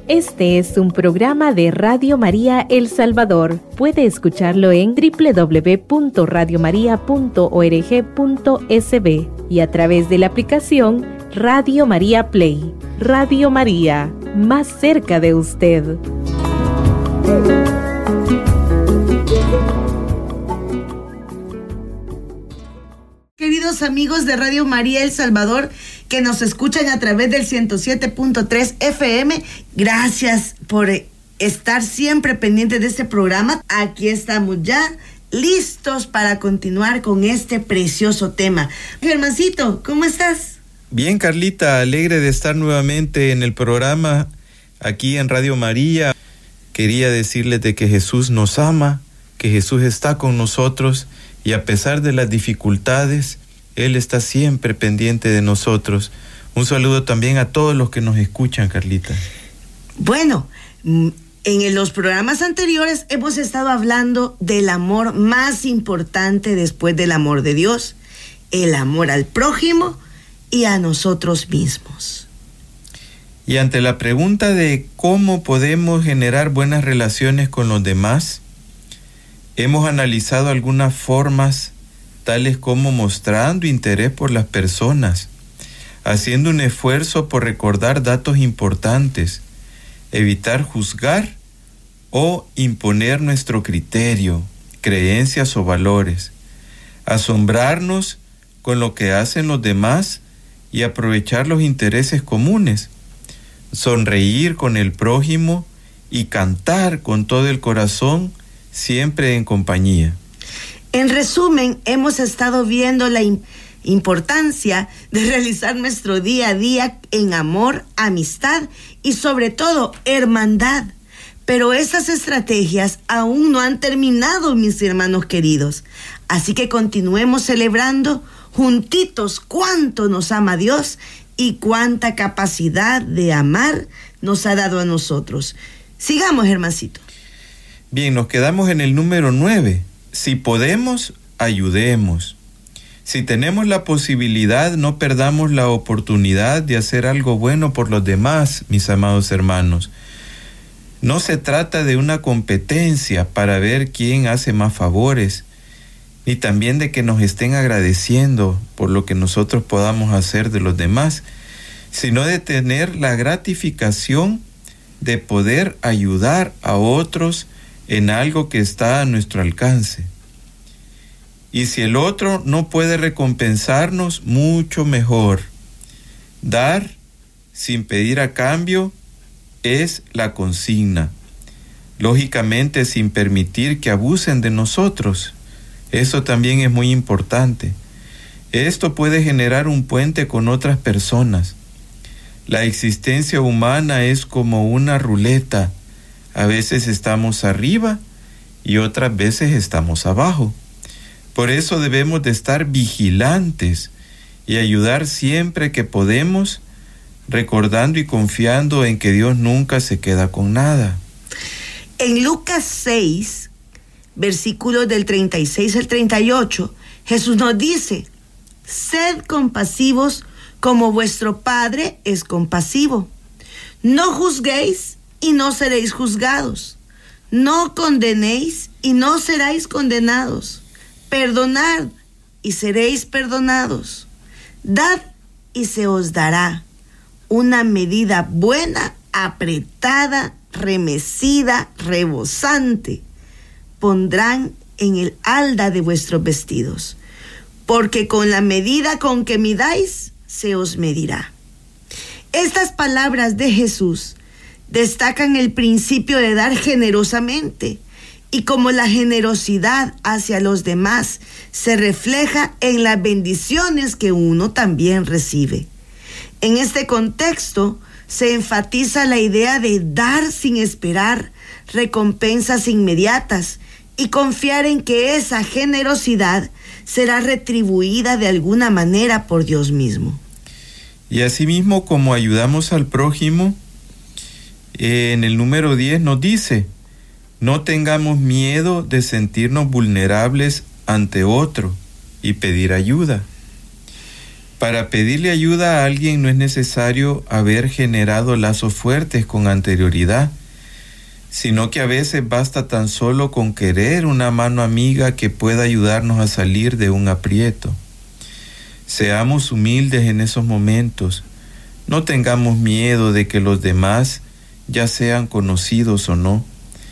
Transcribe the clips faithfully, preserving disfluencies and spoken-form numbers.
Este es un programa de Radio María El Salvador. Puede escucharlo en doble u doble u doble u punto radio maría punto org punto es be y a través de la aplicación Radio María Play. Radio María, más cerca de usted. Queridos amigos de Radio María El Salvador, que nos escuchan a través del ciento siete punto tres F M, gracias por estar siempre pendientes de este programa. Aquí estamos ya listos para continuar con este precioso tema. Germancito, ¿cómo estás? Bien, Carlita, alegre de estar nuevamente en el programa aquí en Radio María. Quería decirles de que Jesús nos ama, que Jesús está con nosotros y a pesar de las dificultades, Él está siempre pendiente de nosotros. Un saludo también a todos los que nos escuchan, Carlita. Bueno, en los programas anteriores hemos estado hablando del amor más importante después del amor de Dios, el amor al prójimo y a nosotros mismos. Y ante la pregunta de cómo podemos generar buenas relaciones con los demás, hemos analizado algunas formas tales como mostrando interés por las personas, haciendo un esfuerzo por recordar datos importantes, evitar juzgar o imponer nuestro criterio, creencias o valores, asombrarnos con lo que hacen los demás y aprovechar los intereses comunes, sonreír con el prójimo y cantar con todo el corazón, siempre en compañía. En resumen, hemos estado viendo la importancia de realizar nuestro día a día en amor, amistad y sobre todo hermandad. Pero esas estrategias aún no han terminado, mis hermanos queridos. Así que continuemos celebrando juntitos cuánto nos ama Dios y cuánta capacidad de amar nos ha dado a nosotros. Sigamos, Germancito. Bien, nos quedamos en el número nueve. Si podemos, ayudemos. Si tenemos la posibilidad, no perdamos la oportunidad de hacer algo bueno por los demás, mis amados hermanos. No se trata de una competencia para ver quién hace más favores, ni también de que nos estén agradeciendo por lo que nosotros podamos hacer de los demás, sino de tener la gratificación de poder ayudar a otros en algo que está a nuestro alcance. Y si el otro no puede recompensarnos, mucho mejor. Dar sin pedir a cambio es la consigna. Lógicamente sin permitir que abusen de nosotros. Eso también es muy importante. Esto puede generar un puente con otras personas. La existencia humana es como una ruleta. A veces estamos arriba y otras veces estamos abajo. Por eso debemos de estar vigilantes y ayudar siempre que podemos, recordando y confiando en que Dios nunca se queda con nada. En Lucas seis, versículos del treinta y seis al treinta y ocho, Jesús nos dice: sed compasivos como vuestro Padre es compasivo. No juzguéis y no seréis juzgados. No condenéis y no seréis condenados. Perdonad y seréis perdonados. Dad y se os dará. Una medida buena, apretada, remecida, rebosante, pondrán en el halda de vuestros vestidos. Porque con la medida con que midáis, se os medirá. Estas palabras de Jesús destacan el principio de dar generosamente, y como la generosidad hacia los demás se refleja en las bendiciones que uno también recibe. En este contexto se enfatiza la idea de dar sin esperar recompensas inmediatas y confiar en que esa generosidad será retribuida de alguna manera por Dios mismo. Y asimismo, como ayudamos al prójimo, eh, en el número diez nos dice: no tengamos miedo de sentirnos vulnerables ante otro y pedir ayuda. Para pedirle ayuda a alguien no es necesario haber generado lazos fuertes con anterioridad, sino que a veces basta tan solo con querer una mano amiga que pueda ayudarnos a salir de un aprieto. Seamos humildes en esos momentos. No tengamos miedo de que los demás, ya sean conocidos o no,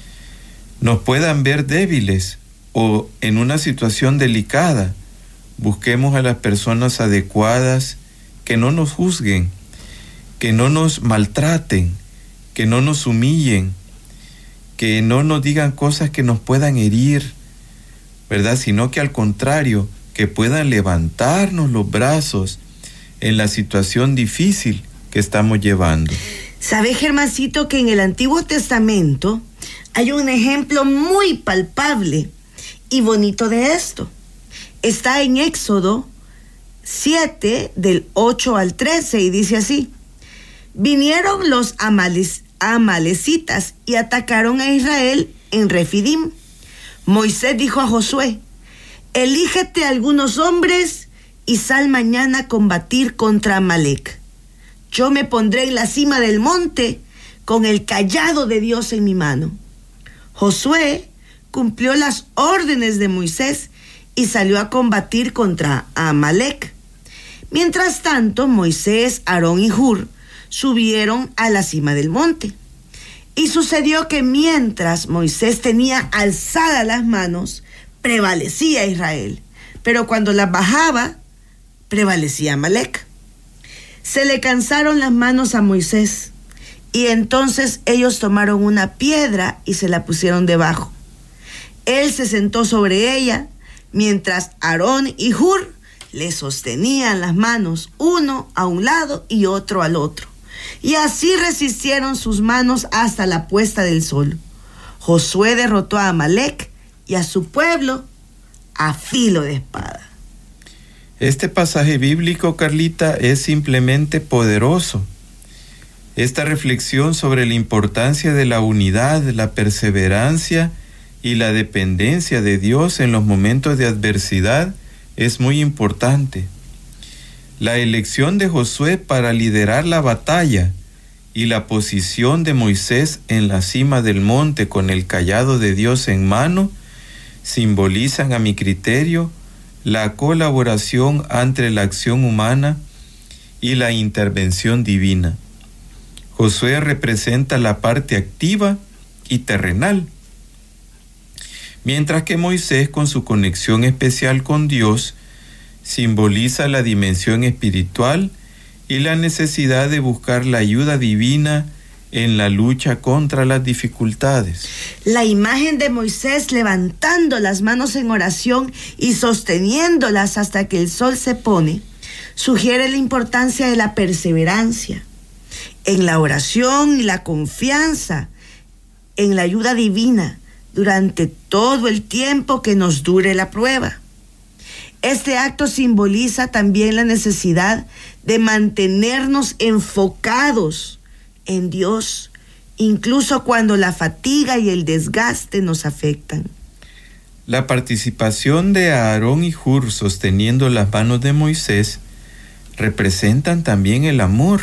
nos puedan ver débiles o en una situación delicada. Busquemos a las personas adecuadas que no nos juzguen, que no nos maltraten, que no nos humillen, que no nos digan cosas que nos puedan herir, ¿verdad? Sino que al contrario, que puedan levantarnos los brazos en la situación difícil que estamos llevando. ¿Sabe, Germancito, que en el Antiguo Testamento hay un ejemplo muy palpable y bonito de esto? Está en Éxodo siete, del ocho al trece, y dice así: vinieron los amales, amalecitas y atacaron a Israel en Refidim. Moisés dijo a Josué: elígete algunos hombres y sal mañana a combatir contra Amalec. Yo me pondré en la cima del monte con el cayado de Dios en mi mano. Josué cumplió las órdenes de Moisés y salió a combatir contra Amalec. Mientras tanto, Moisés, Aarón y Hur subieron a la cima del monte. Y sucedió que mientras Moisés tenía alzadas las manos, prevalecía Israel, pero cuando las bajaba, prevalecía Amalec. Se le cansaron las manos a Moisés, y entonces ellos tomaron una piedra y se la pusieron debajo. Él se sentó sobre ella, mientras Aarón y Hur le sostenían las manos, uno a un lado y otro al otro. Y así resistieron sus manos hasta la puesta del sol. Josué derrotó a Amalec y a su pueblo a filo de espada. Este pasaje bíblico, Carlita, es simplemente poderoso. Esta reflexión sobre la importancia de la unidad, la perseverancia y la dependencia de Dios en los momentos de adversidad es muy importante. La elección de Josué para liderar la batalla y la posición de Moisés en la cima del monte con el cayado de Dios en mano simbolizan, a mi criterio, la colaboración entre la acción humana y la intervención divina. Josué representa la parte activa y terrenal, mientras que Moisés, con su conexión especial con Dios, simboliza la dimensión espiritual y la necesidad de buscar la ayuda divina en la lucha contra las dificultades. La imagen de Moisés levantando las manos en oración y sosteniéndolas hasta que el sol se pone sugiere la importancia de la perseverancia en la oración y la confianza en la ayuda divina durante todo el tiempo que nos dure la prueba. Este acto simboliza también la necesidad de mantenernos enfocados en Dios, incluso cuando la fatiga y el desgaste nos afectan. La participación de Aarón y Hur sosteniendo las manos de Moisés representan también el amor,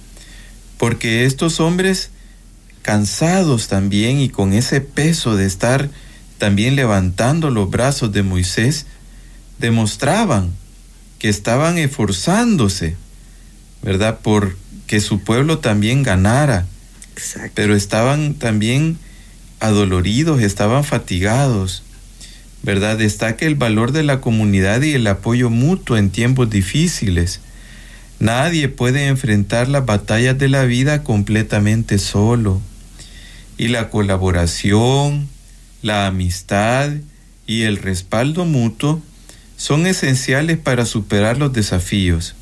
porque estos hombres, cansados también y con ese peso de estar también levantando los brazos de Moisés, demostraban que estaban esforzándose, ¿verdad?, por que su pueblo también ganara. Exacto. Pero estaban también adoloridos, estaban fatigados, ¿verdad? Destaca el valor de la comunidad y el apoyo mutuo en tiempos difíciles. Nadie puede enfrentar las batallas de la vida completamente solo. Y la colaboración, la amistad y el respaldo mutuo son esenciales para superar los desafíos.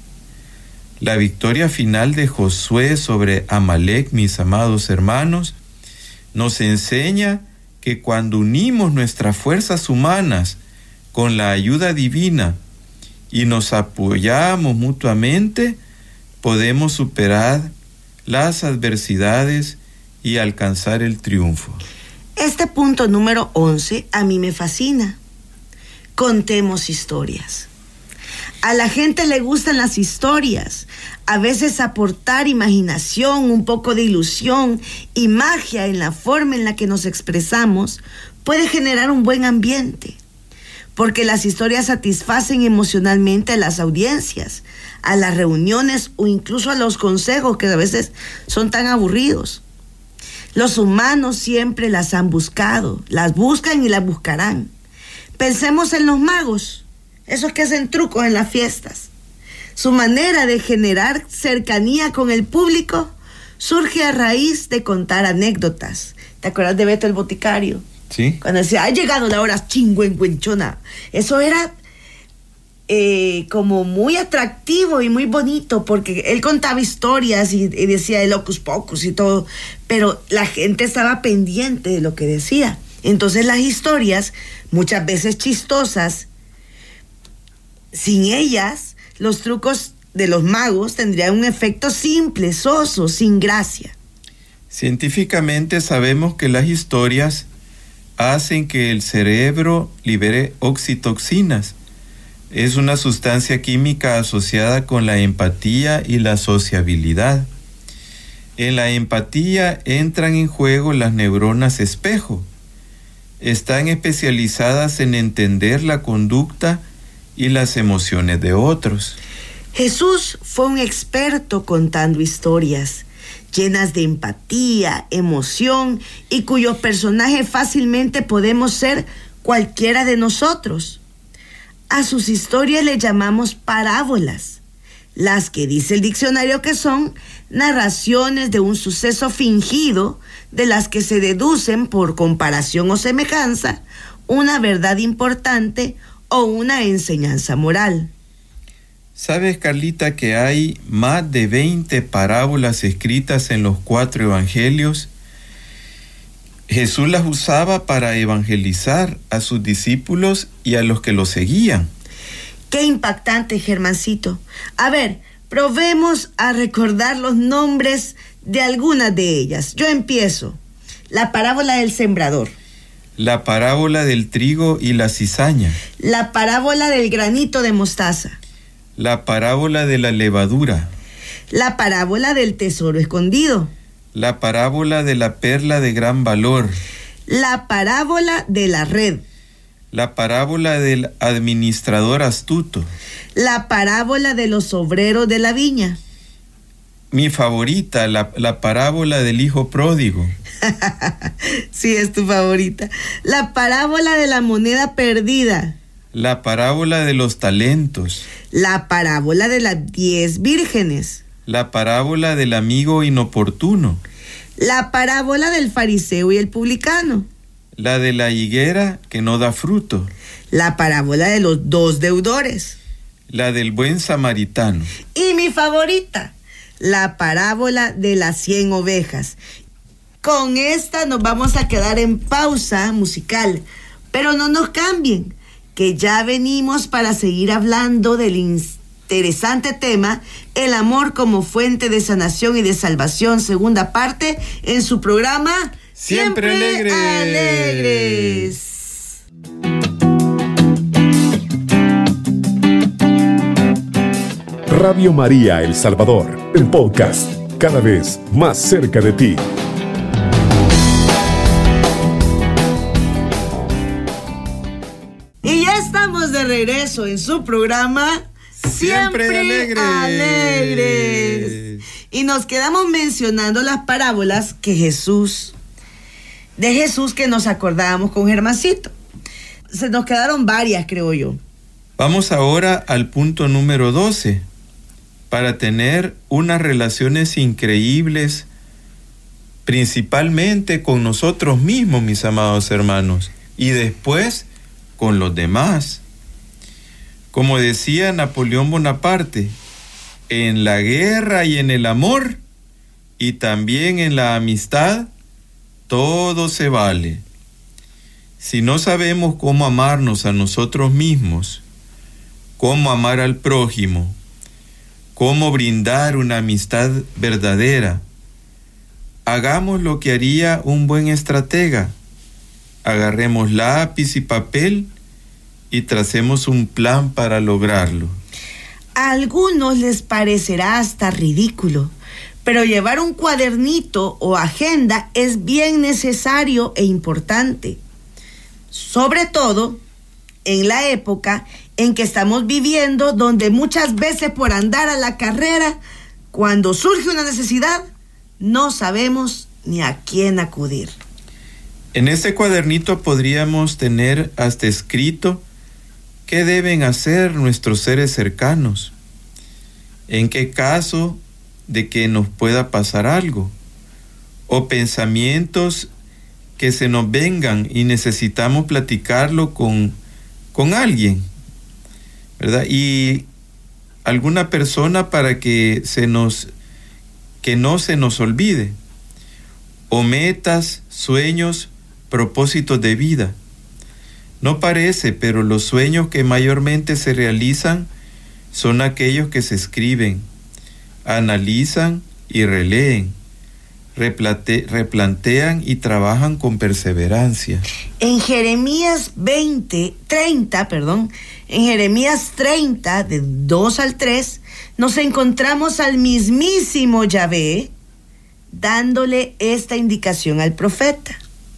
La victoria final de Josué sobre Amalec, mis amados hermanos, nos enseña que cuando unimos nuestras fuerzas humanas con la ayuda divina y nos apoyamos mutuamente, podemos superar las adversidades y alcanzar el triunfo. Este punto número once a mí me fascina. Contemos historias. A la gente le gustan las historias. A veces aportar imaginación, un poco de ilusión y magia en la forma en la que nos expresamos puede generar un buen ambiente. Porque las historias satisfacen emocionalmente a las audiencias, a las reuniones o incluso a los consejos que a veces son tan aburridos. Los humanos siempre las han buscado, las buscan y las buscarán. Pensemos en los magos. Esos que hacen trucos en las fiestas. Su manera de generar cercanía con el público surge a raíz de contar anécdotas. ¿Te acuerdas de Beto el Boticario? Sí. Cuando decía, ha llegado la hora chingüengüenchona. Eso era eh, como muy atractivo y muy bonito, porque él contaba historias y, y decía el hocus pocus y todo, pero la gente estaba pendiente de lo que decía. Entonces las historias, muchas veces chistosas, sin ellas, los trucos de los magos tendrían un efecto simple, soso, sin gracia. Científicamente sabemos que las historias hacen que el cerebro libere oxitocinas. Es una sustancia química asociada con la empatía y la sociabilidad. En la empatía entran en juego las neuronas espejo. Están especializadas en entender la conducta y las emociones de otros. Jesús fue un experto contando historias llenas de empatía, emoción y cuyos personajes fácilmente podemos ser cualquiera de nosotros. A sus historias le llamamos parábolas, las que dice el diccionario que son narraciones de un suceso fingido de las que se deducen por comparación o semejanza una verdad importante o una enseñanza moral. ¿Sabes, Carlita, que hay más de veinte parábolas escritas en los cuatro evangelios? Jesús las usaba para evangelizar a sus discípulos y a los que lo seguían. ¡Qué impactante, Germancito! A ver, probemos a recordar los nombres de algunas de ellas. Yo empiezo. La parábola del sembrador. La parábola del trigo y la cizaña. La parábola del granito de mostaza. La parábola de la levadura. La parábola del tesoro escondido. La parábola de la perla de gran valor. La parábola de la red. La parábola del administrador astuto. La parábola de los obreros de la viña. Mi favorita, la, la parábola del hijo pródigo. Sí, es tu favorita. La parábola de la moneda perdida. La parábola de los talentos. La parábola de las diez vírgenes. La parábola del amigo inoportuno. La parábola del fariseo y el publicano. La de la higuera que no da fruto. La parábola de los dos deudores. La del buen samaritano. Y mi favorita, la parábola de las cien ovejas. Con esta nos vamos a quedar en pausa musical, pero no nos cambien, que ya venimos para seguir hablando del interesante tema, el amor como fuente de sanación y de salvación, segunda parte, en su programa Siempre, Siempre Alegres. Alegres. Radio María El Salvador, el podcast, cada vez más cerca de ti. Y ya estamos de regreso en su programa Siempre, Siempre alegres. alegres. Y nos quedamos mencionando las parábolas que Jesús, de Jesús que nos acordábamos con Germancito. Se nos quedaron varias, creo yo. Vamos ahora al punto número doce. Para tener unas relaciones increíbles, principalmente con nosotros mismos, mis amados hermanos, y después con los demás. Como decía Napoleón Bonaparte, en la guerra y en el amor, y también en la amistad, todo se vale. Si no sabemos cómo amarnos a nosotros mismos, cómo amar al prójimo, cómo brindar una amistad verdadera, hagamos lo que haría un buen estratega. Agarremos lápiz y papel y tracemos un plan para lograrlo. A algunos les parecerá hasta ridículo, pero llevar un cuadernito o agenda es bien necesario e importante, sobre todo en la época en que estamos viviendo, donde muchas veces por andar a la carrera, cuando surge una necesidad, no sabemos ni a quién acudir. En este cuadernito podríamos tener hasta escrito qué deben hacer nuestros seres cercanos, en qué caso de que nos pueda pasar algo, o pensamientos que se nos vengan y necesitamos platicarlo con, con alguien, ¿verdad? Y alguna persona para que se nos, que no se nos olvide, o metas, sueños, propósitos de vida. No parece, pero los sueños que mayormente se realizan son aquellos que se escriben, analizan y releen, replante, replantean y trabajan con perseverancia. En Jeremías veinte, treinta, perdón, en Jeremías treinta, de dos al tres, nos encontramos al mismísimo Yahvé dándole esta indicación al profeta.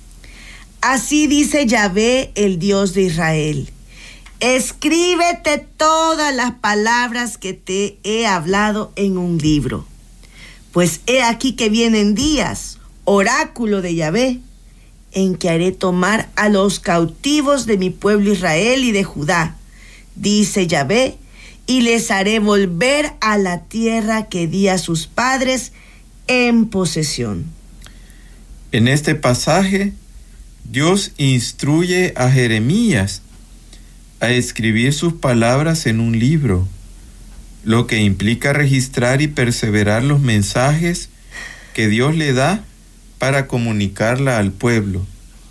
Así dice Yahvé, el Dios de Israel: escríbete todas las palabras que te he hablado en un libro, pues he aquí que vienen días, oráculo de Yahvé, en que haré tomar a los cautivos de mi pueblo Israel y de Judá, dice Yahvé, y les haré volver a la tierra que di a sus padres en posesión. En este pasaje, Dios instruye a Jeremías a escribir sus palabras en un libro, lo que implica registrar y perseverar los mensajes que Dios le da para comunicarla al pueblo.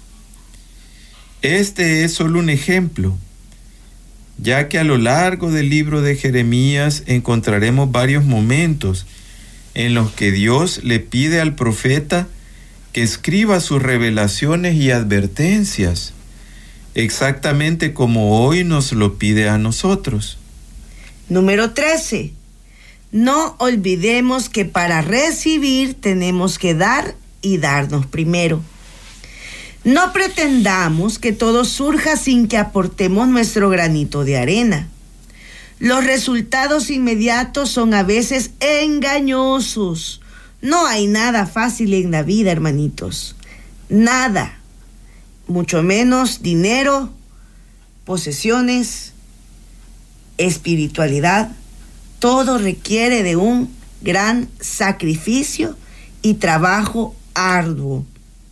Este es solo un ejemplo, ya que a lo largo del libro de Jeremías encontraremos varios momentos en los que Dios le pide al profeta que escriba sus revelaciones y advertencias, exactamente como hoy nos lo pide a nosotros. Número trece. No olvidemos que para recibir tenemos que dar y darnos primero. No pretendamos que todo surja sin que aportemos nuestro granito de arena. Los resultados inmediatos son a veces engañosos. No hay nada fácil en la vida, hermanitos. Nada. Mucho menos dinero, posesiones, espiritualidad. Todo requiere de un gran sacrificio y trabajo arduo.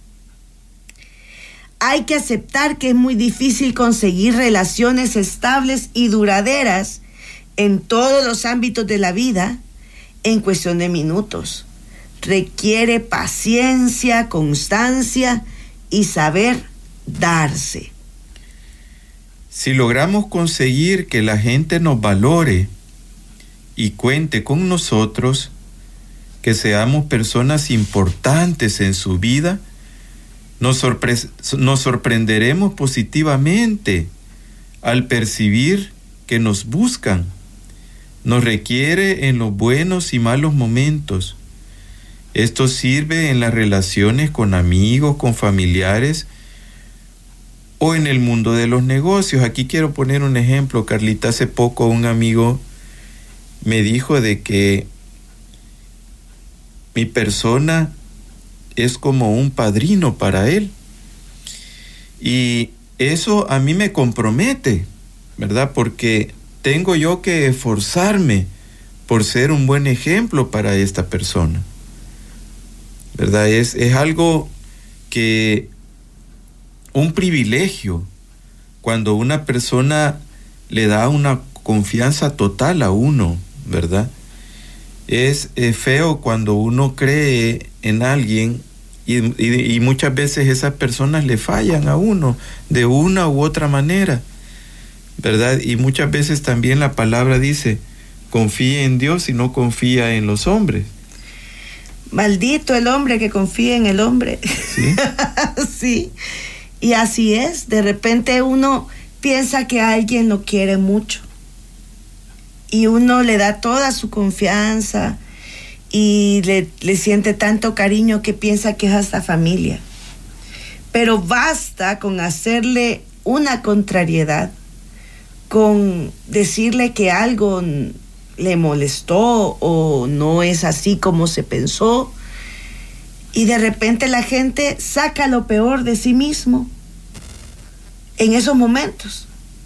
Hay que aceptar que es muy difícil conseguir relaciones estables y duraderas en todos los ámbitos de la vida en cuestión de minutos. Requiere paciencia, constancia y saber darse. Si logramos conseguir que la gente nos valore y cuente con nosotros, que seamos personas importantes en su vida, nos, sorpre- nos sorprenderemos positivamente al percibir que nos buscan. Nos requiere en los buenos y malos momentos. Esto sirve en las relaciones con amigos, con familiares o en el mundo de los negocios. Aquí quiero poner un ejemplo, Carlita. Hace poco un amigo me dijo de que mi persona es como un padrino para él. Y eso a mí me compromete, ¿verdad? Porque tengo yo que esforzarme por ser un buen ejemplo para esta persona, ¿verdad? Es, es algo que, un privilegio, cuando una persona le da una confianza total a uno, ¿verdad? Es eh, feo cuando uno cree en alguien y, y, y muchas veces esas personas le fallan a uno de una u otra manera, ¿verdad? Y muchas veces también la palabra dice, confíe en Dios y no confía en los hombres. Maldito el hombre que confía en el hombre. Sí. Sí. Y así es. De repente uno piensa que alguien lo quiere mucho y uno le da toda su confianza y le, le siente tanto cariño que piensa que es hasta familia. Pero basta con hacerle una contrariedad, con decirle que algo le molestó o no es así como se pensó, y de repente la gente saca lo peor de sí mismo en esos momentos.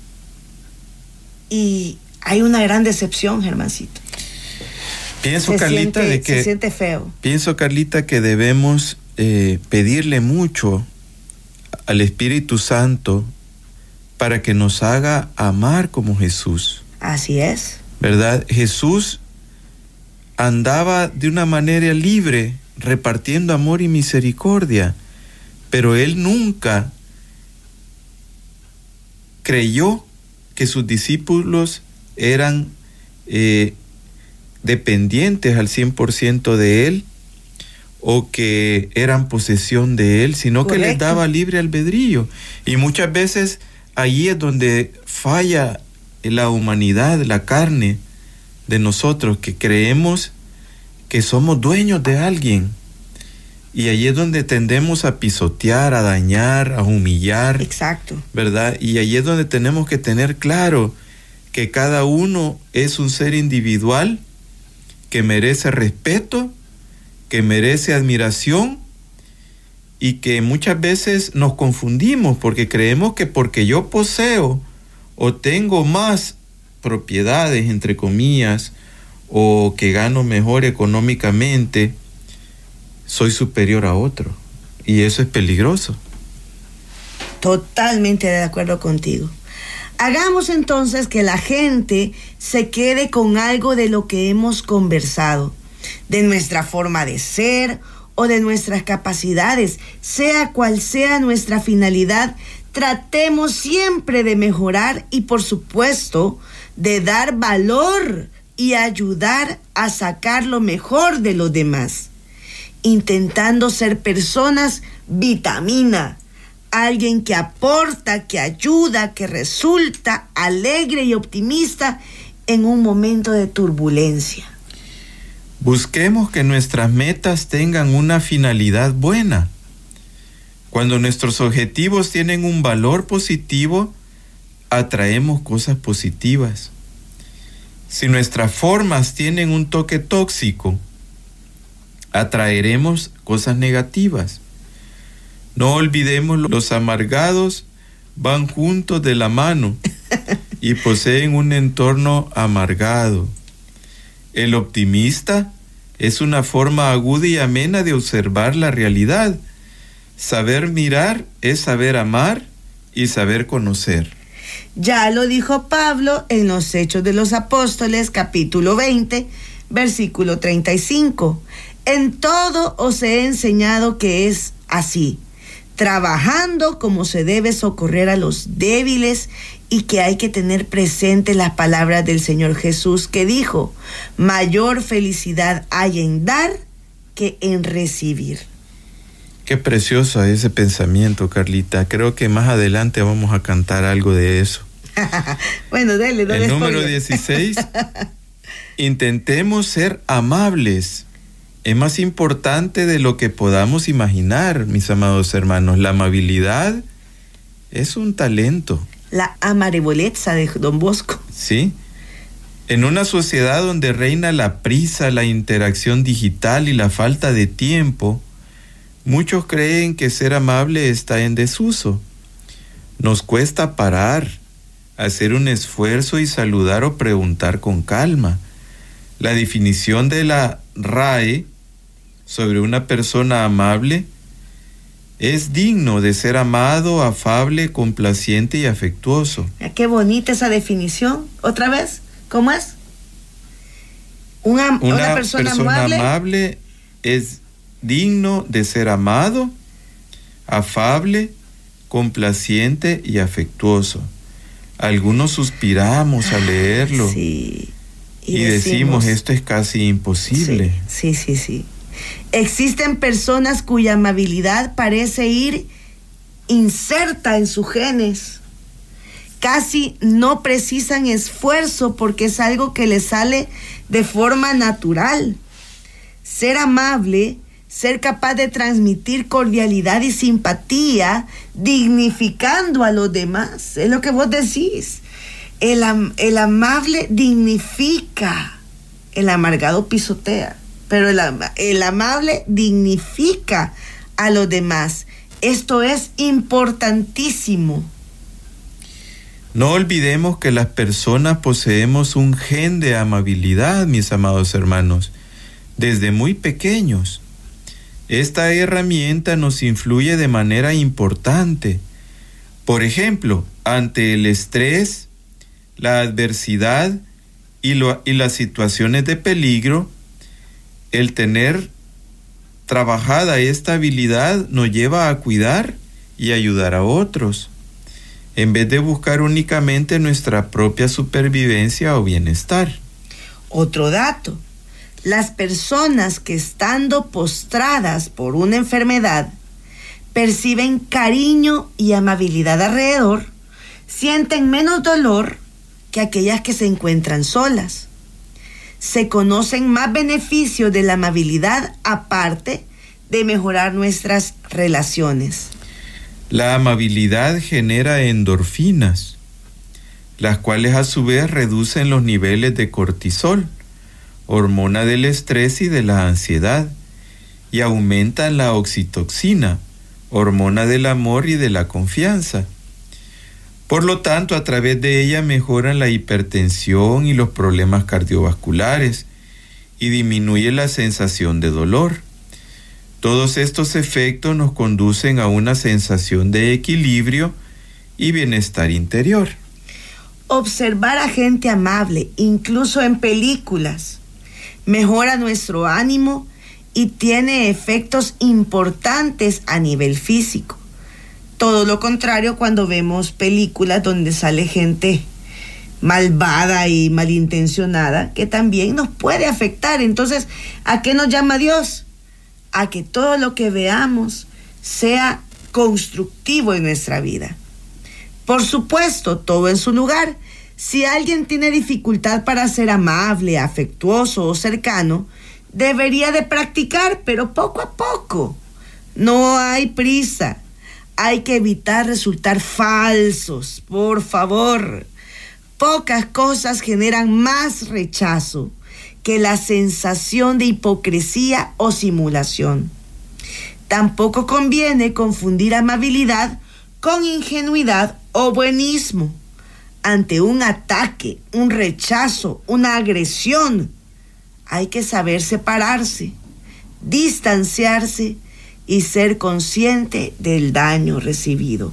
Y hay una gran decepción, Germancito. Pienso, se Carlita, siente, de que se siente feo. Pienso, Carlita, que debemos eh, pedirle mucho al Espíritu Santo para que nos haga amar como Jesús. Así es. ¿Verdad? Jesús andaba de una manera libre, repartiendo amor y misericordia, pero él nunca creyó que sus discípulos eran eh, dependientes al cien por ciento de él o que eran posesión de él, sino Correcto. Que les daba libre albedrío. Y muchas veces allí es donde falla la humanidad, la carne de nosotros, que creemos que somos dueños de alguien. Y allí es donde tendemos a pisotear, a dañar, a humillar. Exacto. ¿Verdad? Y allí es donde tenemos que tener claro que cada uno es un ser individual que merece respeto, que merece admiración, y que muchas veces nos confundimos porque creemos que porque yo poseo o tengo más propiedades, entre comillas, o que gano mejor económicamente, soy superior a otro. Y eso es peligroso. Totalmente de acuerdo contigo. Hagamos entonces que la gente se quede con algo de lo que hemos conversado, de nuestra forma de ser o de nuestras capacidades, sea cual sea nuestra finalidad. Tratemos siempre de mejorar y, por supuesto, de dar valor y ayudar a sacar lo mejor de los demás, intentando ser personas vitamina, alguien que aporta, que ayuda, que resulta alegre y optimista en un momento de turbulencia. Busquemos que nuestras metas tengan una finalidad buena. Cuando nuestros objetivos tienen un valor positivo, atraemos cosas positivas. Si nuestras formas tienen un toque tóxico, atraeremos cosas negativas. No olvidemos, los amargados van juntos de la mano y poseen un entorno amargado. El optimista es una forma aguda y amena de observar la realidad. Saber mirar es saber amar y saber conocer. Ya lo dijo Pablo en los Hechos de los Apóstoles, capítulo veinte, versículo treinta y cinco. En todo os he enseñado que es así, trabajando como se debe socorrer a los débiles, y que hay que tener presente las palabras del Señor Jesús, que dijo: mayor felicidad hay en dar que en recibir. Qué precioso ese pensamiento, Carlita. Creo que más adelante vamos a cantar algo de eso. Bueno, dale, dale. El número dieciséis. Intentemos ser amables. Es más importante de lo que podamos imaginar, mis amados hermanos. La amabilidad es un talento. La amareboleza de Don Bosco. Sí. En una sociedad donde reina la prisa, la interacción digital y la falta de tiempo, muchos creen que ser amable está en desuso. Nos cuesta parar, hacer un esfuerzo y saludar o preguntar con calma. La definición de la R A E sobre una persona amable es digno de ser amado, afable, complaciente y afectuoso. Qué bonita esa definición. ¿Otra vez? ¿Cómo es? Una, una, una persona, persona amable, amable es digno de ser amado, afable, complaciente y afectuoso. Algunos suspiramos al leerlo. Sí. Y, y decimos, decimos, esto es casi imposible. Sí, sí, sí, sí. Existen personas cuya amabilidad parece ir inserta en sus genes, casi no precisan esfuerzo porque es algo que les sale de forma natural. Ser amable, ser capaz de transmitir cordialidad y simpatía, dignificando a los demás, es lo que vos decís. El, am- el amable dignifica, el amargado pisotea, pero el, am- el amable dignifica a los demás. Esto es importantísimo. No olvidemos que las personas poseemos un gen de amabilidad, mis amados hermanos, desde muy pequeños. Esta herramienta nos influye de manera importante. Por ejemplo, ante el estrés, la adversidad y, lo, y las situaciones de peligro, el tener trabajada esta habilidad nos lleva a cuidar y ayudar a otros, en vez de buscar únicamente nuestra propia supervivencia o bienestar. Otro dato: las personas que estando postradas por una enfermedad perciben cariño y amabilidad alrededor, sienten menos dolor que aquellas que se encuentran solas. Se conocen más beneficios de la amabilidad aparte de mejorar nuestras relaciones. La amabilidad genera endorfinas, las cuales a su vez reducen los niveles de cortisol, hormona del estrés y de la ansiedad, y aumentan la oxitocina, hormona del amor y de la confianza. Por lo tanto, a través de ella mejoran la hipertensión y los problemas cardiovasculares y disminuye la sensación de dolor. Todos estos efectos nos conducen a una sensación de equilibrio y bienestar interior. Observar a gente amable, incluso en películas, mejora nuestro ánimo y tiene efectos importantes a nivel físico. Todo lo contrario cuando vemos películas donde sale gente malvada y malintencionada, que también nos puede afectar. Entonces, ¿a qué nos llama Dios? A que todo lo que veamos sea constructivo en nuestra vida. Por supuesto, todo en su lugar. Si alguien tiene dificultad para ser amable, afectuoso o cercano, debería de practicar, pero poco a poco. No hay prisa. Hay que evitar resultar falsos, por favor. Pocas cosas generan más rechazo que la sensación de hipocresía o simulación. Tampoco conviene confundir amabilidad con ingenuidad o buenismo. Ante un ataque, un rechazo, una agresión, hay que saber separarse, distanciarse y ser consciente del daño recibido.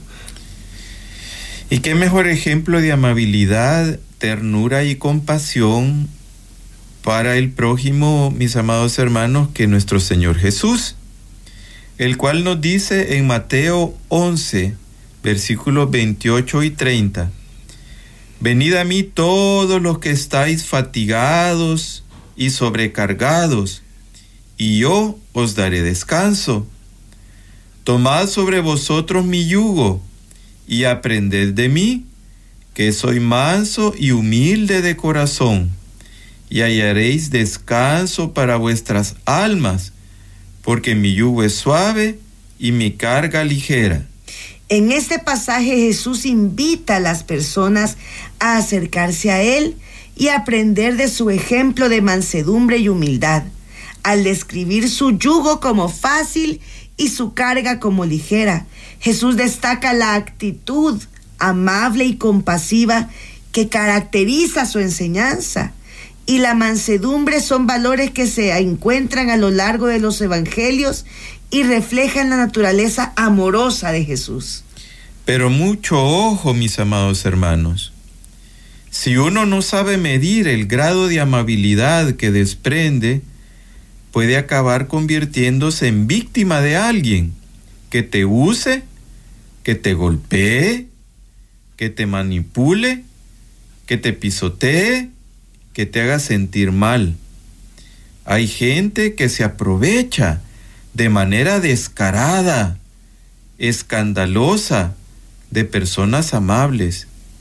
¿Y qué mejor ejemplo de amabilidad, ternura y compasión para el prójimo, mis amados hermanos, que nuestro Señor Jesús, el cual nos dice en Mateo once, versículos veintiocho y treinta: venid a mí todos los que estáis fatigados y sobrecargados, y yo os daré descanso. Tomad sobre vosotros mi yugo, y aprended de mí, que soy manso y humilde de corazón, y hallaréis descanso para vuestras almas, porque mi yugo es suave y mi carga ligera. En este pasaje Jesús invita a las personas a acercarse a Él y aprender de su ejemplo de mansedumbre y humildad, al describir su yugo como fácil y su carga como ligera. Jesús destaca la actitud amable y compasiva que caracteriza su enseñanza, y la mansedumbre son valores que se encuentran a lo largo de los evangelios y reflejan la naturaleza amorosa de Jesús. Pero mucho ojo, mis amados hermanos. Si uno no sabe medir el grado de amabilidad que desprende, puede acabar convirtiéndose en víctima de alguien que te use, que te golpee, que te manipule, que te pisotee, que te haga sentir mal. Hay gente que se aprovecha de manera descarada, escandalosa, de personas amables.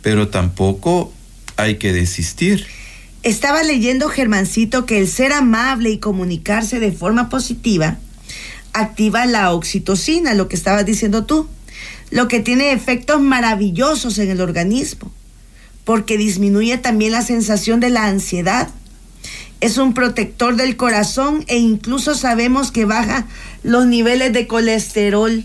pero tampoco hay que desistir. Estaba leyendo, Germancito, que el ser amable y comunicarse de forma positiva activa la oxitocina, lo que estabas diciendo tú, lo que tiene efectos maravillosos en el organismo, porque disminuye también la sensación de la ansiedad. Es un protector del corazón e incluso sabemos que baja los niveles de colesterol.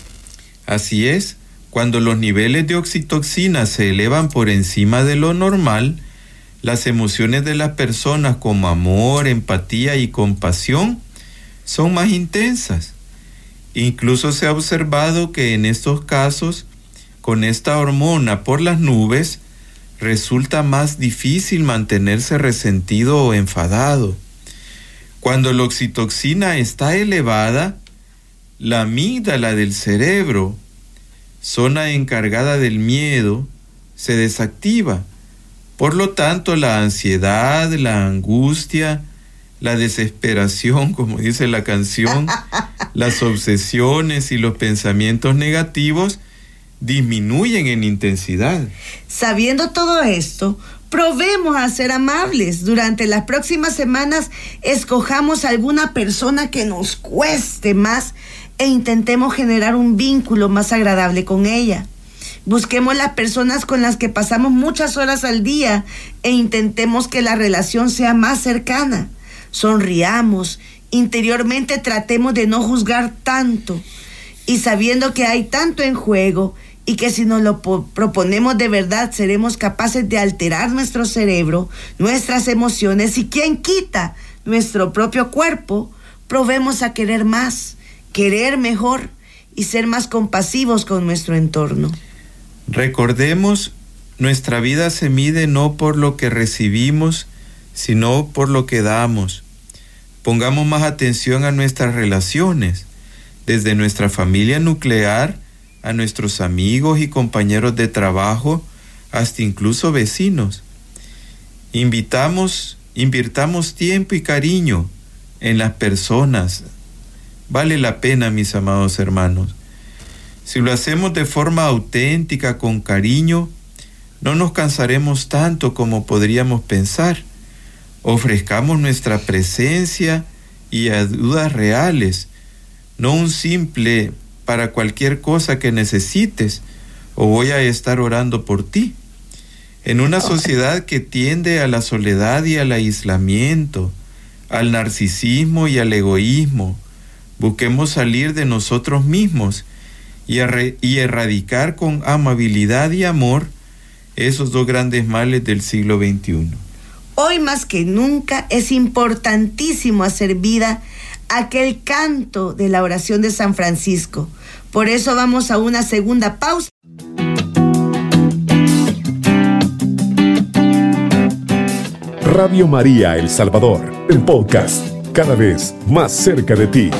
Así es, cuando los niveles de oxitocina se elevan por encima de lo normal, las emociones de las personas como amor, empatía y compasión son más intensas. Incluso se ha observado que en estos casos, con esta hormona por las nubes, resulta más difícil mantenerse resentido o enfadado. Cuando la oxitocina está elevada, la amígdala del cerebro, zona encargada del miedo, se desactiva. Por lo tanto, la ansiedad, la angustia, la desesperación, como dice la canción, las obsesiones y los pensamientos negativos disminuyen en intensidad. Sabiendo todo esto, probemos a ser amables. Durante las próximas semanas, escojamos alguna persona que nos cueste más e intentemos generar un vínculo más agradable con ella. Busquemos las personas con las que pasamos muchas horas al día e intentemos que la relación sea más cercana. Sonriamos, interiormente tratemos de no juzgar tanto y sabiendo que hay tanto en juego y que si nos lo po- proponemos de verdad seremos capaces de alterar nuestro cerebro, nuestras emociones y quien quita nuestro propio cuerpo, probemos a querer más, querer mejor y ser más compasivos con nuestro entorno. Recordemos, nuestra vida se mide no por lo que recibimos, sino por lo que damos. Pongamos más atención a nuestras relaciones, desde nuestra familia nuclear, a nuestros amigos y compañeros de trabajo, hasta incluso vecinos. Invitamos, invirtamos tiempo y cariño en las personas. Vale la pena, mis amados hermanos. Si lo hacemos de forma auténtica, con cariño, no nos cansaremos tanto como podríamos pensar. Ofrezcamos nuestra presencia y ayudas reales, no un simple para cualquier cosa que necesites o voy a estar orando por ti. En una sociedad que tiende a la soledad y al aislamiento, al narcisismo y al egoísmo, busquemos salir de nosotros mismos y, erre- y erradicar con amabilidad y amor esos dos grandes males del siglo veintiuno. Hoy más que nunca es importantísimo hacer vida aquel canto de la oración de San Francisco. Por eso vamos a una segunda pausa. Radio María El Salvador, el podcast, cada vez más cerca de ti.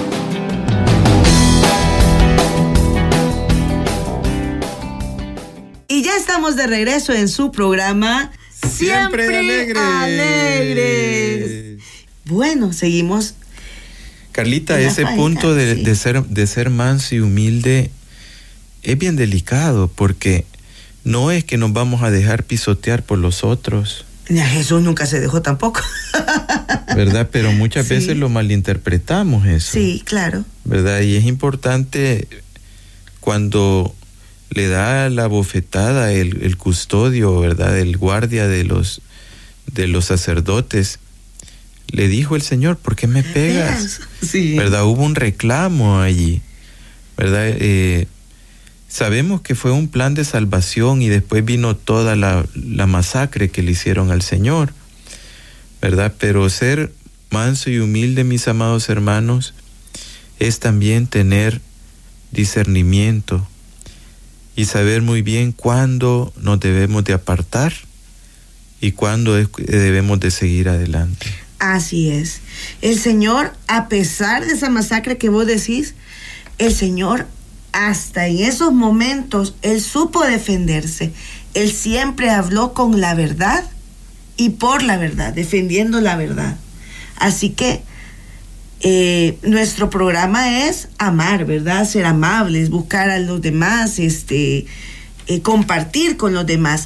Y ya estamos de regreso en su programa Siempre, Siempre alegres. alegres. Bueno, seguimos. Carlita, ese falta, punto de, sí. de, ser, de ser manso y humilde es bien delicado, porque no es que nos vamos a dejar pisotear por los otros. Jesús nunca se dejó tampoco. ¿Verdad? Pero muchas sí. veces lo malinterpretamos eso. Sí, claro. ¿Verdad? Y es importante cuando le da la bofetada el, el custodio, ¿verdad? El guardia de los, de los sacerdotes. Le dijo el Señor, ¿por qué me pegas? Sí. ¿Verdad? Hubo un reclamo allí, ¿verdad? Eh, sabemos que fue un plan de salvación y después vino toda la, la masacre que le hicieron al Señor, ¿verdad? Pero ser manso y humilde, mis amados hermanos, es también tener discernimiento y saber muy bien cuándo nos debemos de apartar y cuándo es, debemos de seguir adelante. Así es. El Señor, a pesar de esa masacre que vos decís, el Señor, hasta en esos momentos, Él supo defenderse. Él siempre habló con la verdad y por la verdad, defendiendo la verdad. Así que eh, nuestro programa es amar, ¿verdad? Ser amables, buscar a los demás, este, eh, compartir con los demás.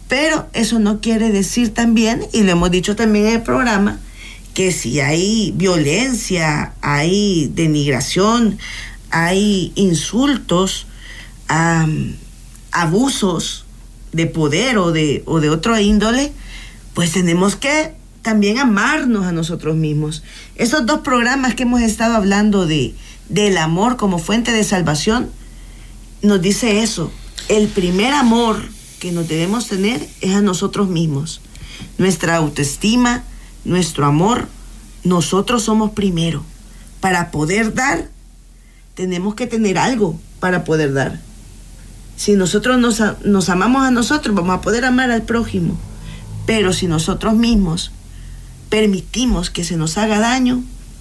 Pero eso no quiere decir también, y lo hemos dicho también en el programa, que si hay violencia, hay denigración, hay insultos, um, abusos de poder o de, o de otra índole, pues tenemos que también amarnos a nosotros mismos. Esos dos programas que hemos estado hablando de, del amor como fuente de salvación, nos dice eso. El primer amor que nos debemos tener es a nosotros mismos. Nuestra autoestima, nuestro amor, nosotros somos primero. Para poder dar, tenemos que tener algo para poder dar. Si nosotros nos, nos amamos a nosotros, vamos a poder amar al prójimo. Pero si nosotros mismos permitimos que se nos haga daño,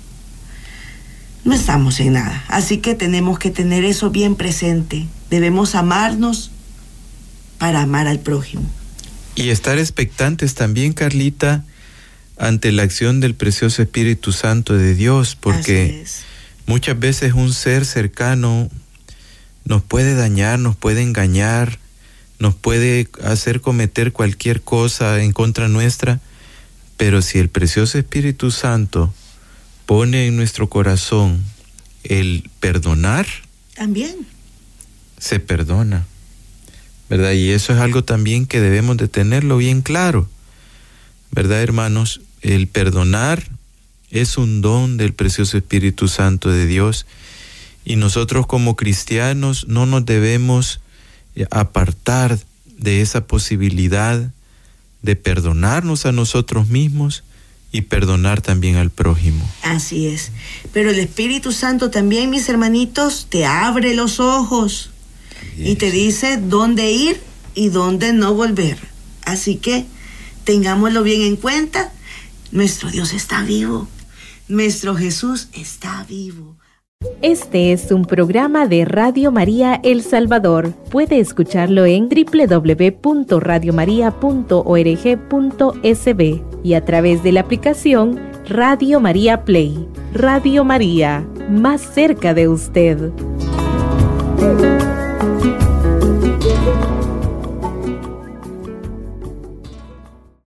no estamos en nada. Así que tenemos que tener eso bien presente. Debemos amarnos para amar al prójimo. Y estar expectantes también, Carlita, ante la acción del precioso Espíritu Santo de Dios, porque muchas veces un ser cercano nos puede dañar, nos puede engañar, nos puede hacer cometer cualquier cosa en contra nuestra, pero si el precioso Espíritu Santo pone en nuestro corazón el perdonar, también se perdona, ¿verdad? Y eso es algo también que debemos de tenerlo bien claro, ¿verdad, hermanos? El perdonar es un don del precioso Espíritu Santo de Dios, y nosotros como cristianos no nos debemos apartar de esa posibilidad de perdonarnos a nosotros mismos y perdonar también al prójimo. Así es. Pero el Espíritu Santo también, mis hermanitos, te abre los ojos también, y te dice dónde ir y dónde no volver. Así que tengámoslo bien en cuenta. Nuestro Dios está vivo. Nuestro Jesús está vivo. Este es un programa de Radio María El Salvador. Puede escucharlo en doble u doble u doble u punto radio maría punto org punto es be y a través de la aplicación Radio María Play. Radio María, más cerca de usted.